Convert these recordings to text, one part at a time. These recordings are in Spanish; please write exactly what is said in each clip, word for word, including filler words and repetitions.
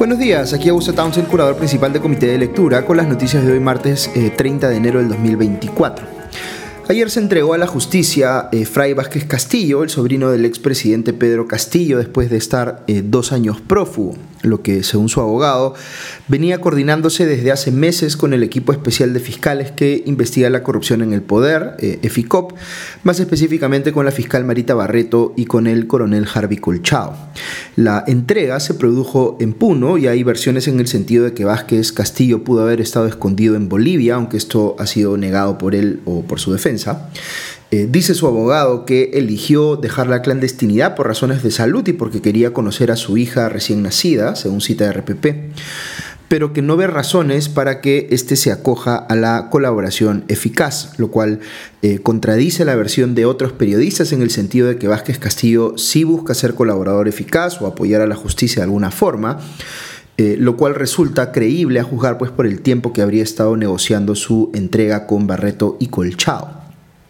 Buenos días, aquí Augusto Townsend, curador principal del Comité de Lectura, con las noticias de hoy martes eh, treinta de enero del dos mil veinticuatro. Ayer se entregó a la justicia eh, Fray Vázquez Castillo, el sobrino del expresidente Pedro Castillo, después de estar eh, dos años prófugo, lo que, según su abogado, venía coordinándose desde hace meses con el equipo especial de fiscales que investiga la corrupción en el poder, eh, EFICOP, más específicamente con la fiscal Marita Barreto y con el coronel Harvey Colchao. La entrega se produjo en Puno y hay versiones en el sentido de que Vázquez Castillo pudo haber estado escondido en Bolivia, aunque esto ha sido negado por él o por su defensa. Eh, dice su abogado que eligió dejar la clandestinidad por razones de salud y porque quería conocer a su hija recién nacida, según cita de R P P, pero que no ve razones para que éste se acoja a la colaboración eficaz, lo cual eh, contradice la versión de otros periodistas en el sentido de que Vázquez Castillo sí busca ser colaborador eficaz o apoyar a la justicia de alguna forma, eh, lo cual resulta creíble a juzgar pues, por el tiempo que habría estado negociando su entrega con Barreto y Colchao.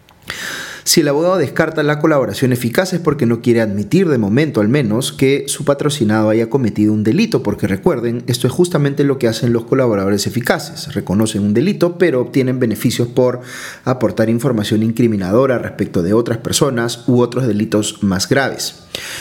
Si el abogado descarta la colaboración eficaz es porque no quiere admitir, de momento al menos, que su patrocinado haya cometido un delito, porque recuerden, esto es justamente lo que hacen los colaboradores eficaces. Reconocen un delito, pero obtienen beneficios por aportar información incriminadora respecto de otras personas u otros delitos más graves.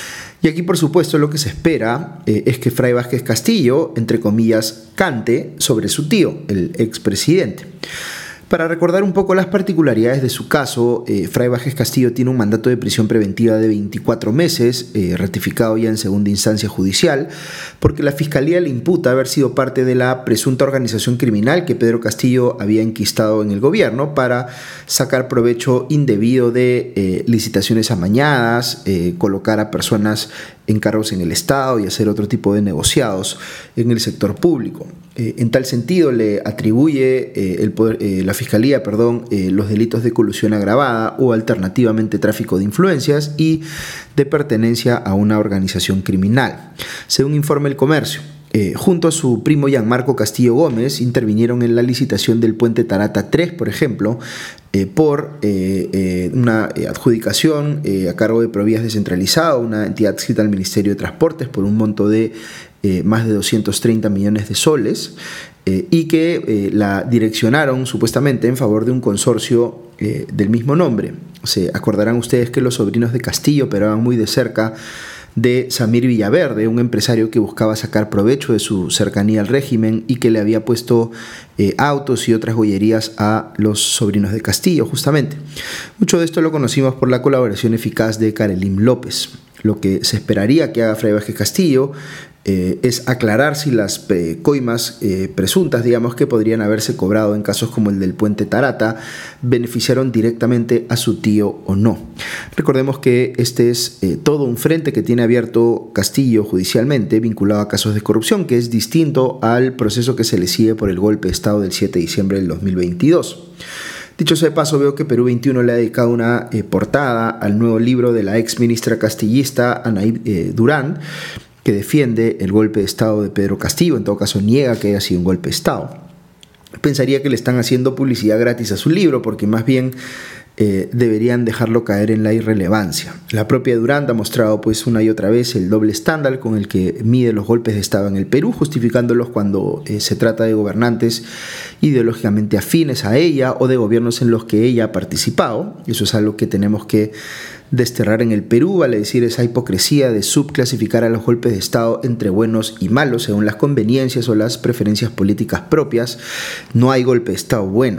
Y aquí, por supuesto, lo que se espera eh, es que Fray Vázquez Castillo, entre comillas, cante sobre su tío, el expresidente. Para recordar un poco las particularidades de su caso, eh, Fray Vázquez Castillo tiene un mandato de prisión preventiva de veinticuatro meses, eh, ratificado ya en segunda instancia judicial, porque la Fiscalía le imputa haber sido parte de la presunta organización criminal que Pedro Castillo había enquistado en el gobierno para sacar provecho indebido de eh, licitaciones amañadas, eh, colocar a personas en cargos en el Estado y hacer otro tipo de negociados en el sector público. Eh, en tal sentido, le atribuye eh, el poder, eh, la Fiscalía perdón, eh, los delitos de colusión agravada o alternativamente tráfico de influencias y de pertenencia a una organización criminal. Según informa El Comercio, Eh, junto a su primo Gianmarco Castillo Gómez intervinieron en la licitación del puente Tarata tres, por ejemplo, eh, por eh, eh, una eh, adjudicación eh, a cargo de Provías Descentralizado, una entidad adscrita al Ministerio de Transportes, por un monto de eh, más de doscientos treinta millones de soles, eh, y que eh, la direccionaron supuestamente en favor de un consorcio eh, del mismo nombre. Se acordarán ustedes que los sobrinos de Castillo operaban muy de cerca de Samir Villaverde, un empresario que buscaba sacar provecho de su cercanía al régimen y que le había puesto eh, autos y otras joyerías a los sobrinos de Castillo, justamente. Mucho de esto lo conocimos por la colaboración eficaz de Karelim López. Lo que se esperaría que haga Fray Vázquez Castillo eh, es aclarar si las eh, coimas eh, presuntas, digamos, que podrían haberse cobrado en casos como el del puente Tarata, beneficiaron directamente a su tío o no. Recordemos que este es eh, todo un frente que tiene abierto Castillo judicialmente vinculado a casos de corrupción, que es distinto al proceso que se le sigue por el golpe de Estado del siete de diciembre del dos mil veintidós. Dicho sea de paso, veo que Perú veintiuno le ha dedicado una eh, portada al nuevo libro de la ex ministra castillista Anaí eh, Durán, que defiende el golpe de Estado de Pedro Castillo. En todo caso, niega que haya sido un golpe de Estado. Pensaría que le están haciendo publicidad gratis a su libro, porque más bien eh, deberían dejarlo caer en la irrelevancia. La propia Durán ha mostrado pues, una y otra vez el doble estándar con el que mide los golpes de Estado en el Perú, justificándolos cuando eh, se trata de gobernantes ideológicamente afines a ella o de gobiernos en los que ella ha participado. Eso es algo que tenemos que desterrar en el Perú, vale decir, esa hipocresía de subclasificar a los golpes de Estado entre buenos y malos según las conveniencias o las preferencias políticas propias. No hay golpe de Estado bueno.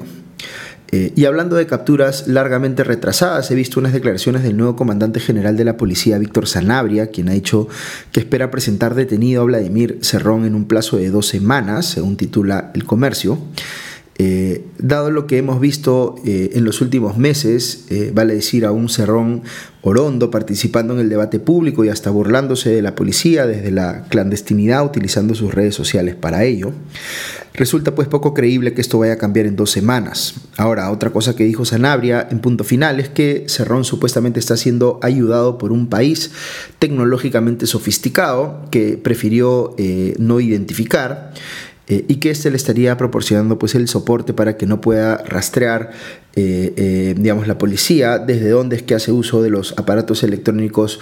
Eh, y hablando de capturas largamente retrasadas, he visto unas declaraciones del nuevo comandante general de la policía, Víctor Sanabria, quien ha dicho que espera presentar detenido a Vladimir Cerrón en un plazo de dos semanas, según titula El Comercio. Eh, dado lo que hemos visto eh, en los últimos meses, eh, vale decir a un Cerrón orondo participando en el debate público y hasta burlándose de la policía desde la clandestinidad utilizando sus redes sociales para ello, resulta pues poco creíble que esto vaya a cambiar en dos semanas. Ahora, otra cosa que dijo Sanabria en punto final es que Cerrón supuestamente está siendo ayudado por un país tecnológicamente sofisticado que prefirió eh, no identificar, Eh, y que éste le estaría proporcionando pues, el soporte para que no pueda rastrear eh, eh, digamos, la policía desde dónde es que hace uso de los aparatos electrónicos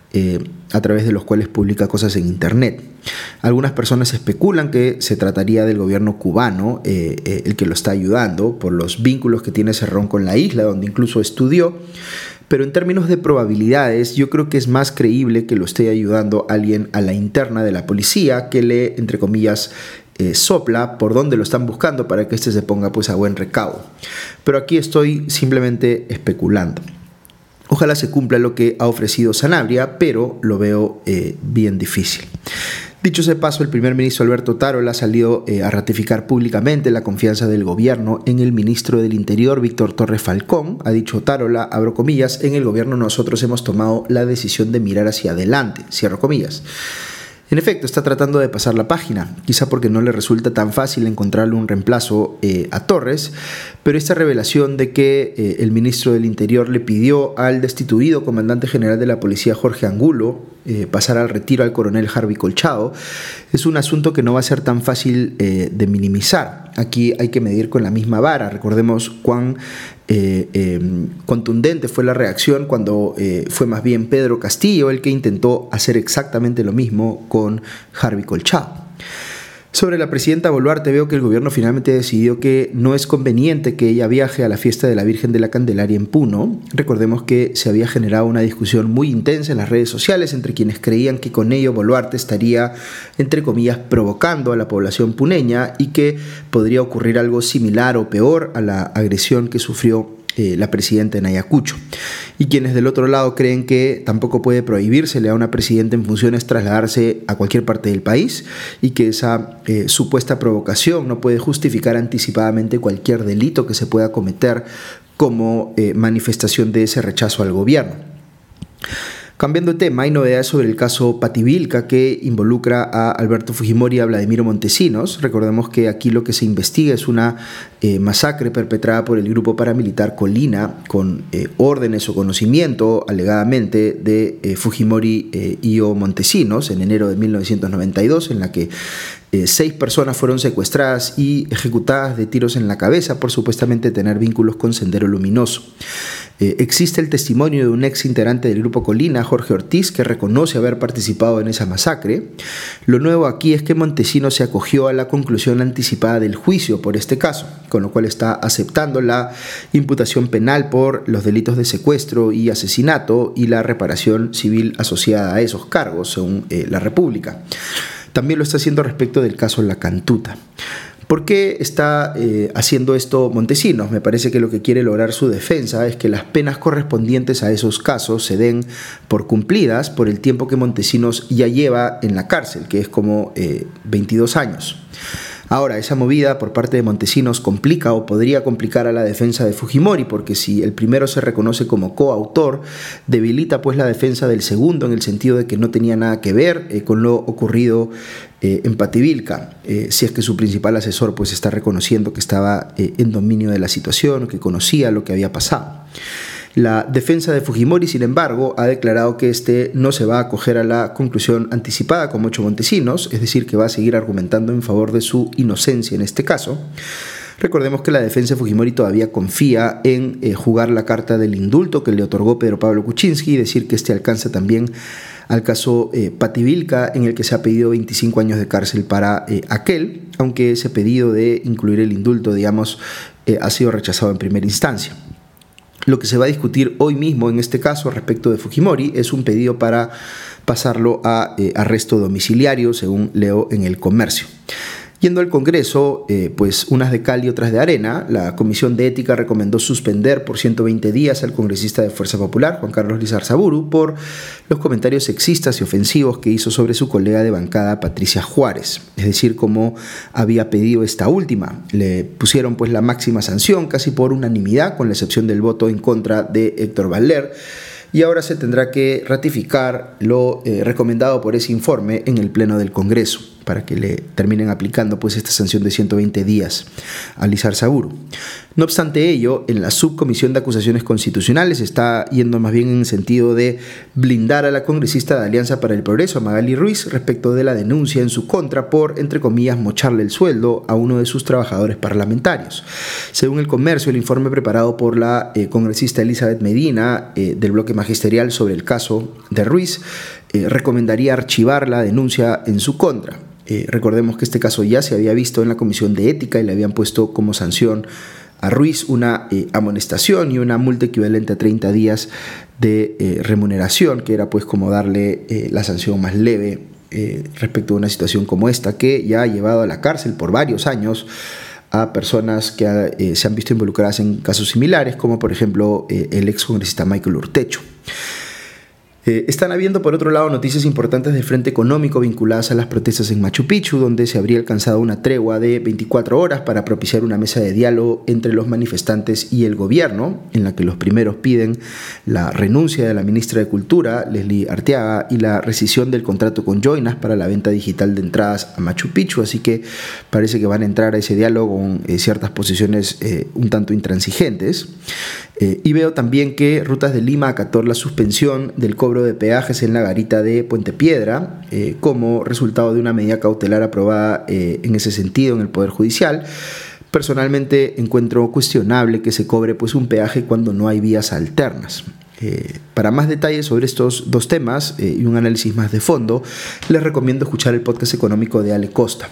eh, a través de los cuales publica cosas en internet. Algunas personas especulan que se trataría del gobierno cubano eh, eh, el que lo está ayudando por los vínculos que tiene Cerrón con la isla, donde incluso estudió. Pero en términos de probabilidades, yo creo que es más creíble que lo esté ayudando alguien a la interna de la policía que le, entre comillas, eh, sopla por dónde lo están buscando para que éste se ponga pues a buen recaudo. Pero aquí estoy simplemente especulando. Ojalá se cumpla lo que ha ofrecido Sanabria, pero lo veo eh, bien difícil. Dicho ese paso, el primer ministro Alberto Tarola ha salido eh, a ratificar públicamente la confianza del gobierno en el ministro del Interior, Víctor Torres Falcón. Ha dicho Tarola, abro comillas, en el gobierno nosotros hemos tomado la decisión de mirar hacia adelante, cierro comillas. En efecto, está tratando de pasar la página, quizá porque no le resulta tan fácil encontrarle un reemplazo eh, a Torres, pero esta revelación de que eh, el ministro del Interior le pidió al destituido comandante general de la policía Jorge Angulo eh, pasar al retiro al coronel Harvey Colchado es un asunto que no va a ser tan fácil eh, de minimizar. Aquí hay que medir con la misma vara. Recordemos cuán eh, eh, contundente fue la reacción cuando eh, fue más bien Pedro Castillo el que intentó hacer exactamente lo mismo con Harvey Colchado. Sobre la presidenta Boluarte, veo que el gobierno finalmente decidió que no es conveniente que ella viaje a la fiesta de la Virgen de la Candelaria en Puno. Recordemos que se había generado una discusión muy intensa en las redes sociales entre quienes creían que con ello Boluarte estaría, entre comillas, provocando a la población puneña y que podría ocurrir algo similar o peor a la agresión que sufrió Eh, la presidenta en Ayacucho, y quienes del otro lado creen que tampoco puede prohibírsele a una presidenta en funciones trasladarse a cualquier parte del país y que esa eh, supuesta provocación no puede justificar anticipadamente cualquier delito que se pueda cometer como eh, manifestación de ese rechazo al gobierno. Cambiando de tema, hay novedades sobre el caso Pativilca que involucra a Alberto Fujimori y a Vladimiro Montesinos. Recordemos que aquí lo que se investiga es una eh, masacre perpetrada por el grupo paramilitar Colina con eh, órdenes o conocimiento alegadamente de eh, Fujimori eh, y o Montesinos en enero de mil novecientos noventa y dos, en la que Eh, seis personas fueron secuestradas y ejecutadas de tiros en la cabeza por supuestamente tener vínculos con Sendero Luminoso. Eh, existe el testimonio de un ex integrante del grupo Colina, Jorge Ortiz, que reconoce haber participado en esa masacre. Lo nuevo aquí es que Montesinos se acogió a la conclusión anticipada del juicio por este caso, con lo cual está aceptando la imputación penal por los delitos de secuestro y asesinato y la reparación civil asociada a esos cargos, según eh, la República. También lo está haciendo respecto del caso La Cantuta. ¿Por qué está eh, haciendo esto Montesinos? Me parece que lo que quiere lograr su defensa es que las penas correspondientes a esos casos se den por cumplidas por el tiempo que Montesinos ya lleva en la cárcel, que es como eh, veintidós años. Ahora, esa movida por parte de Montesinos complica o podría complicar a la defensa de Fujimori, porque si el primero se reconoce como coautor, debilita pues la defensa del segundo en el sentido de que no tenía nada que ver eh, con lo ocurrido eh, en Pativilca, eh, si es que su principal asesor pues está reconociendo que estaba eh, en dominio de la situación, que conocía lo que había pasado. La defensa de Fujimori, sin embargo, ha declarado que este no se va a acoger a la conclusión anticipada como hecho Montesinos, es decir, que va a seguir argumentando en favor de su inocencia en este caso. Recordemos que la defensa de Fujimori todavía confía en eh, jugar la carta del indulto que le otorgó Pedro Pablo Kuczynski y decir que este alcanza también al caso eh, Pativilca, en el que se ha pedido veinticinco años de cárcel para eh, aquel, aunque ese pedido de incluir el indulto, digamos, eh, ha sido rechazado en primera instancia. Lo que se va a discutir hoy mismo en este caso respecto de Fujimori es un pedido para pasarlo a eh, arresto domiciliario, según leo en El Comercio. Yendo al Congreso, eh, pues unas de cal y otras de arena, la Comisión de Ética recomendó suspender por ciento veinte días al congresista de Fuerza Popular, Juan Carlos Lizarzaburu, por los comentarios sexistas y ofensivos que hizo sobre su colega de bancada Patricia Juárez, es decir, como había pedido esta última. Le pusieron pues la máxima sanción casi por unanimidad, con la excepción del voto en contra de Héctor Valer, y ahora se tendrá que ratificar lo eh, recomendado por ese informe en el Pleno del Congreso. para que le terminen aplicando pues esta sanción de ciento veinte días a Liz Arzaburu. No obstante ello, en la subcomisión de acusaciones constitucionales está yendo más bien en el sentido de blindar a la congresista de Alianza para el Progreso, Magali Ruiz, respecto de la denuncia en su contra por, entre comillas, mocharle el sueldo a uno de sus trabajadores parlamentarios. Según El Comercio, el informe preparado por la eh, congresista Elizabeth Medina eh, del bloque magisterial sobre el caso de Ruiz eh, recomendaría archivar la denuncia en su contra. Eh, recordemos que este caso ya se había visto en la Comisión de Ética y le habían puesto como sanción a Ruiz una eh, amonestación y una multa equivalente a treinta días de eh, remuneración, que era pues como darle eh, la sanción más leve eh, respecto a una situación como esta, que ya ha llevado a la cárcel por varios años a personas que eh, se han visto involucradas en casos similares, como por ejemplo eh, el ex congresista Michael Urtecho. Eh, están habiendo, por otro lado, noticias importantes del frente económico vinculadas a las protestas en Machu Picchu, donde se habría alcanzado una tregua de veinticuatro horas para propiciar una mesa de diálogo entre los manifestantes y el gobierno, en la que los primeros piden la renuncia de la ministra de Cultura, Leslie Arteaga, y la rescisión del contrato con Joinas para la venta digital de entradas a Machu Picchu, así que parece que van a entrar a ese diálogo con eh, ciertas posiciones eh, un tanto intransigentes. Eh, y veo también que Rutas de Lima acató la suspensión del cobro de peajes en la garita de Puente Piedra eh, como resultado de una medida cautelar aprobada eh, en ese sentido en el Poder Judicial. Personalmente encuentro cuestionable que se cobre pues un peaje cuando no hay vías alternas. Eh, para más detalles sobre estos dos temas eh, y un análisis más de fondo, les recomiendo escuchar el podcast económico de Ale Costa.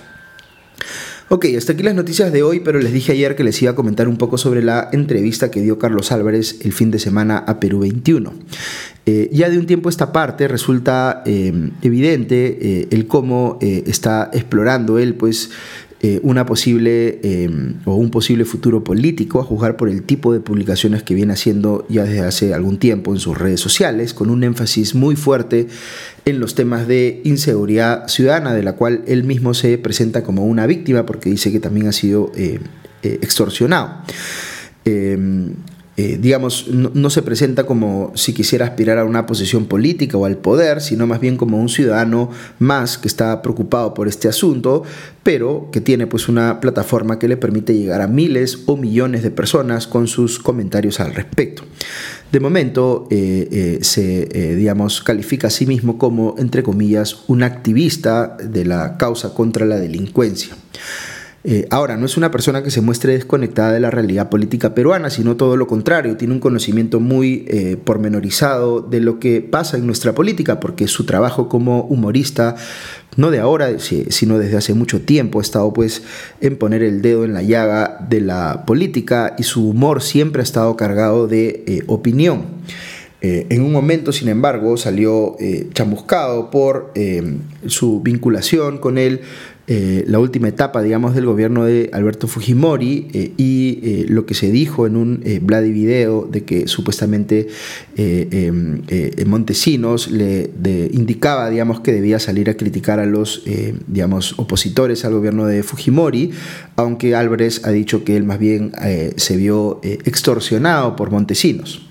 Ok, hasta aquí las noticias de hoy, pero les dije ayer que les iba a comentar un poco sobre la entrevista que dio Carlos Álvarez el fin de semana a Perú veintiuno. Eh, ya de un tiempo a esta parte resulta eh, evidente eh, el cómo eh, está explorando él pues eh, una posible eh, o un posible futuro político, a juzgar por el tipo de publicaciones que viene haciendo ya desde hace algún tiempo en sus redes sociales, con un énfasis muy fuerte en los temas de inseguridad ciudadana, de la cual él mismo se presenta como una víctima porque dice que también ha sido eh, eh, extorsionado. Eh, Eh, digamos, no, no se presenta como si quisiera aspirar a una posición política o al poder, sino más bien como un ciudadano más que está preocupado por este asunto, pero que tiene pues una plataforma que le permite llegar a miles o millones de personas con sus comentarios al respecto. De momento eh, eh, se eh, digamos, califica a sí mismo como, entre comillas, un activista de la causa contra la delincuencia. Eh, ahora, no es una persona que se muestre desconectada de la realidad política peruana, sino todo lo contrario, tiene un conocimiento muy eh, pormenorizado de lo que pasa en nuestra política, porque su trabajo como humorista, no de ahora, sino desde hace mucho tiempo, ha estado pues en poner el dedo en la llaga de la política, y su humor siempre ha estado cargado de eh, opinión. Eh, en un momento, sin embargo, salió eh, chamuscado por eh, su vinculación con él, eh, la última etapa, digamos, del gobierno de Alberto Fujimori eh, y eh, lo que se dijo en un eh, Vladi video de que supuestamente eh, eh, eh, Montesinos le de, indicaba, digamos, que debía salir a criticar a los, eh, digamos, opositores al gobierno de Fujimori, aunque Álvarez ha dicho que él más bien eh, se vio eh, extorsionado por Montesinos.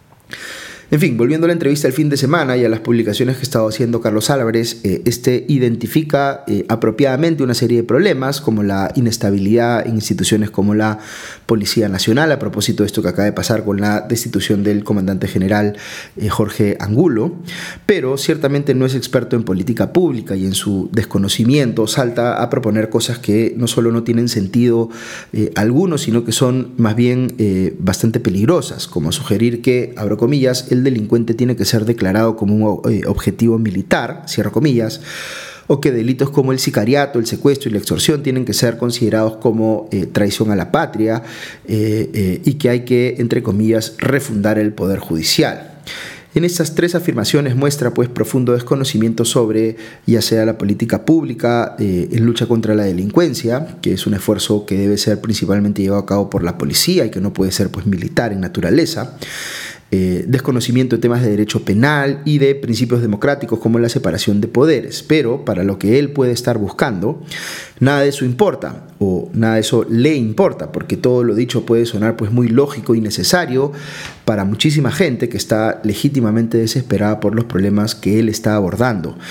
En fin, volviendo a la entrevista el fin de semana y a las publicaciones que ha estado haciendo Carlos Álvarez, eh, este identifica eh, apropiadamente una serie de problemas, como la inestabilidad en instituciones como la Policía Nacional, a propósito de esto que acaba de pasar con la destitución del comandante general eh, Jorge Angulo, pero ciertamente no es experto en política pública, y en su desconocimiento salta a proponer cosas que no solo no tienen sentido eh, alguno, sino que son más bien eh, bastante peligrosas, como sugerir que, abro comillas, el delincuente tiene que ser declarado como un eh, objetivo militar, cierro comillas, o que delitos como el sicariato, el secuestro y la extorsión tienen que ser considerados como eh, traición a la patria eh, eh, y que hay que, entre comillas, refundar el poder judicial. En estas tres afirmaciones muestra pues profundo desconocimiento sobre ya sea la política pública eh, en lucha contra la delincuencia, que es un esfuerzo que debe ser principalmente llevado a cabo por la policía y que no puede ser pues militar en naturaleza. Eh, desconocimiento de temas de derecho penal y de principios democráticos como la separación de poderes, pero para lo que él puede estar buscando, nada de eso importa, o nada de eso le importa, porque todo lo dicho puede sonar pues muy lógico y necesario para muchísima gente que está legítimamente desesperada por los problemas que él está abordando.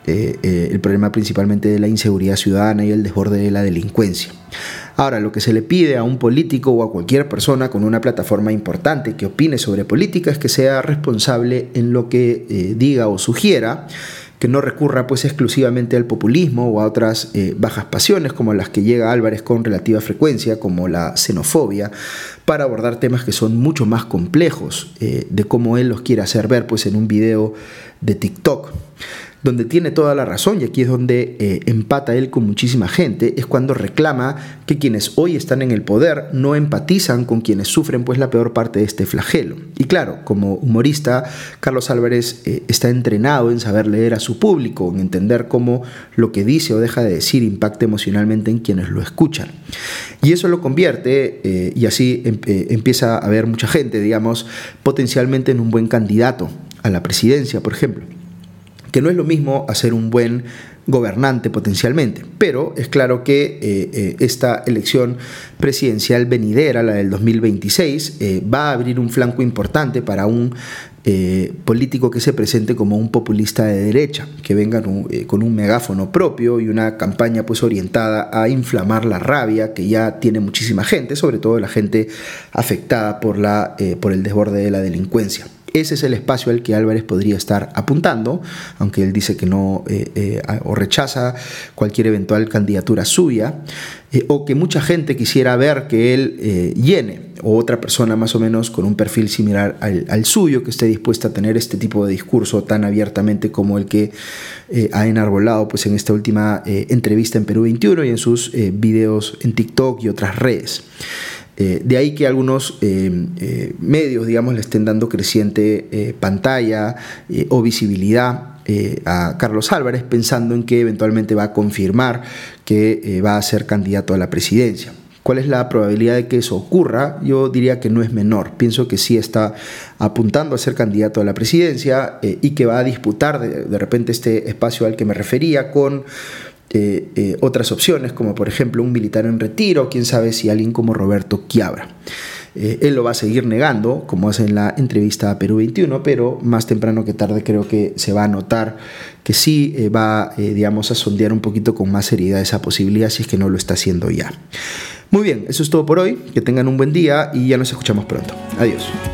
eh, eh, el problema principalmente de la inseguridad ciudadana y el desborde de la delincuencia. Ahora, lo que se le pide a un político o a cualquier persona con una plataforma importante que opine sobre política es que sea responsable en lo que eh, diga o sugiera, que no recurra pues exclusivamente al populismo o a otras eh, bajas pasiones como las que llega Álvarez con relativa frecuencia, como la xenofobia, para abordar temas que son mucho más complejos eh, de cómo él los quiere hacer ver pues en un video de TikTok. Donde tiene toda la razón, y aquí es donde eh, empata él con muchísima gente, es cuando reclama que quienes hoy están en el poder no empatizan con quienes sufren pues la peor parte de este flagelo. Y claro, como humorista, Carlos Álvarez eh, está entrenado en saber leer a su público, en entender cómo lo que dice o deja de decir impacta emocionalmente en quienes lo escuchan. Y eso lo convierte, eh, y así em, eh, empieza a haber mucha gente, digamos, potencialmente en un buen candidato a la presidencia, por ejemplo. Que no es lo mismo hacer un buen gobernante potencialmente, pero es claro que eh, eh, esta elección presidencial venidera, la del dos mil veintiséis, eh, va a abrir un flanco importante para un eh, político que se presente como un populista de derecha, que venga un, eh, con un megáfono propio y una campaña pues orientada a inflamar la rabia que ya tiene muchísima gente, sobre todo la gente afectada por, la, eh, por el desborde de la delincuencia. Ese es el espacio al que Álvarez podría estar apuntando, aunque él dice que no eh, eh, o rechaza cualquier eventual candidatura suya, eh, o que mucha gente quisiera ver que él eh, llene, o otra persona más o menos con un perfil similar al, al suyo, que esté dispuesta a tener este tipo de discurso tan abiertamente como el que eh, ha enarbolado pues, en esta última eh, entrevista en Perú veintiuno y en sus eh, videos en TikTok y otras redes. Eh, de ahí que algunos eh, eh, medios, digamos, le estén dando creciente eh, pantalla eh, o visibilidad eh, a Carlos Álvarez, pensando en que eventualmente va a confirmar que eh, va a ser candidato a la presidencia. ¿Cuál es la probabilidad de que eso ocurra? Yo diría que no es menor. Pienso que sí está apuntando a ser candidato a la presidencia eh, y que va a disputar de, de repente este espacio al que me refería con Eh, eh, otras opciones, como por ejemplo un militar en retiro, quién sabe si alguien como Roberto Quiabra. Eh, él lo va a seguir negando, como hace en la entrevista a Perú veintiuno, pero más temprano que tarde creo que se va a notar que sí eh, va eh, digamos, a sondear un poquito con más seriedad esa posibilidad, si es que no lo está haciendo ya. Muy bien, eso es todo por hoy, que tengan un buen día y ya nos escuchamos pronto. Adiós.